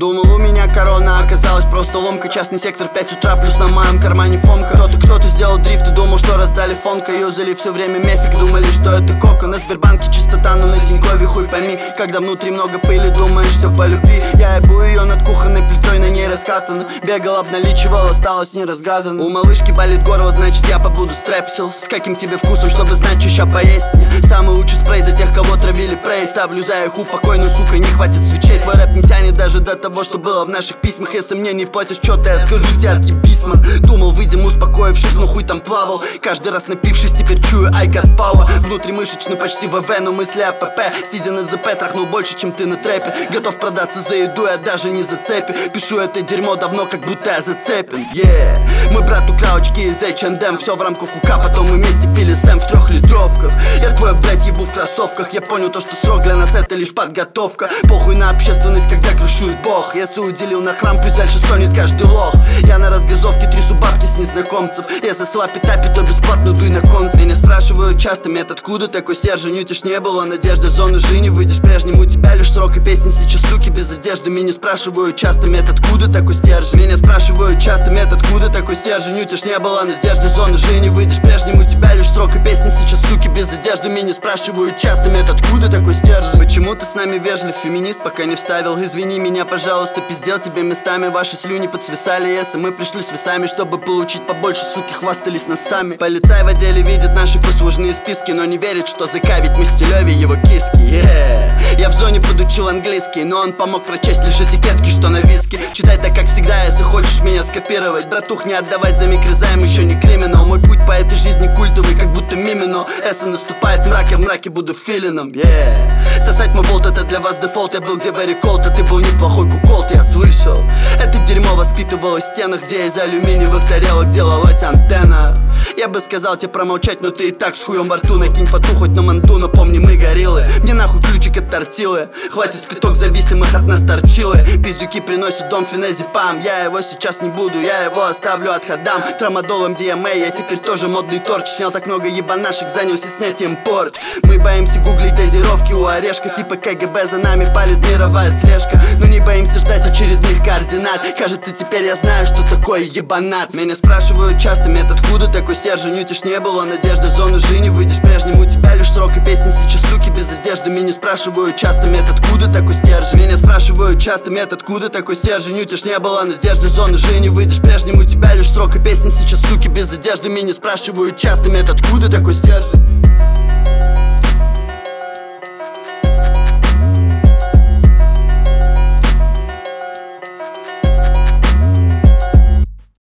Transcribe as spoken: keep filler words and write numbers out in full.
Думал, у меня корона, оказалась просто ломка. Частный сектор, пять утра, плюс на моем кармане фомка. Кто-то, кто-то сделал дрифт и думал, что раздали фонка. Юзали все время мефик, думали, что это кока. На Сбербанке чистота, но на Тинькове хуй пойми. Когда внутри много пыли, думаешь, все по любви. Я ебу ее над кухонной плитой, на ней раскатано. Бегал, обналичивал, осталось неразгадано. У малышки болит горло, значит я побуду стрепсил. С каким тебе вкусом, чтобы знать, что ща поесть мне. Самый лучший спрей за тех, кого травили прей. Ставлю за их упокой, но сука, не хватит свечей. Твой рэп не тянет даже до того, что было в наших письмах. Если мне не платишь что-то, я скажу тебе отъебись, ман. Думал, выйдем успокоившись, но хуй там плавал. Каждый раз напившись, теперь чую I got power. Внутримышечно почти ВВ, но мысли АПП. Сидя на ЗП, трахнул больше, чем ты на трэпе. Готов продаться за еду, я даже не за цепи. Пишу это дерьмо давно, как будто я зацепен. Yeah. Мой брат украл очки из эйч энд эм. Все в рамках ука, потом мы вместе пили сэм в трехлитровках. Я твой, блядь, ебу в кроссовках. Я понял то, что срок для нас это лишь подготовка. Похуй на общественность, когда крышует бог. Если уделил на храм, пусть дальше стонет каждый лох. Я на разгазовке трясу бабки с незнакомцев. Если слапи тапи, то бесплатно дуй на концы. Меня спрашивают часто, мет, откуда такой стержень? Утишь не было надежды, зоны жизни. Выйдешь прежним, у тебя лишь срок и песни сейчас, суки, без одежды. Меня спрашивают часто, мет, откуда такой стержень? Меня спрашивают часто, мет, откуда такой стержень? Утишь не было надежды, зоны жизни. Выйдешь прежним, у тебя лишь срок и песни сейчас, суки, без одежды. Меня спрашивают часто, мет, откуда такой стержень? Почему ты с нами вежлив, феминист, пока не вставил? Извини меня, пожалуйста, пиздел тебе местами. Ваши слюни подсвисали, если мы пришли с весами, чтобы получить побольше, суки, хвастались нас сами. Полицай в отделе видит наши послужные списки, но не верит, что ЗК ведь мы Стилёве его киски. Yeah. Я в зоне подучил английский, но он помог прочесть лишь этикетки, что на виске. Читай так, как всегда, если хочешь меня скопировать. Братух, не отдавать за микрозайм, еще не криминал. Мой путь по этой жизни культовый, как будто мимино. Эссе наступает мрак, я в мраке буду филином. Yeah. Сосать мой болт, это для вас дефолт. Я был где very cold, а ты был неплохой куколт, я слышал. Это дерьмо воспитывалось в стенах, где из алюминиевых тарелок делалась антенна. Я бы сказал тебе промолчать, но ты и так с хуем во рту. Накинь фату хоть на манту, но помни, мы гориллы. Мне нахуй ключик от тортилы. Хватит сплеток зависимых от нас торчилы. Пиздюки приносят дом феназепам. Я его сейчас не буду, я его оставлю от ходам. Трамадолом ди эм эй, я теперь тоже модный торч. Снял так много ебанашек, занялся снятием порч. Мы боимся гуглить дозировки у орешка. Типа ка гэ бэ за нами палит мировая слежка. Но не боимся ждать очередных координат. Кажется, теперь я знаю, что такое ебанат. Меня спрашивают часто, мет, откуда такой стержень? Утишь не было надежды, зоны жизни. Выйдешь прежним, у тебя лишь срок и песни сейчас, суки, без одежды. Меня спрашивают часто, мет, откуда такой стержень? Меня спрашивают часто, мет, откуда такой стержень? Утишь не было надежды, зоны жизни. Выйдешь прежним, у тебя лишь срок и песни сейчас, суки, без одежды. Меня спрашивают часто, мет, откуда такой стержень?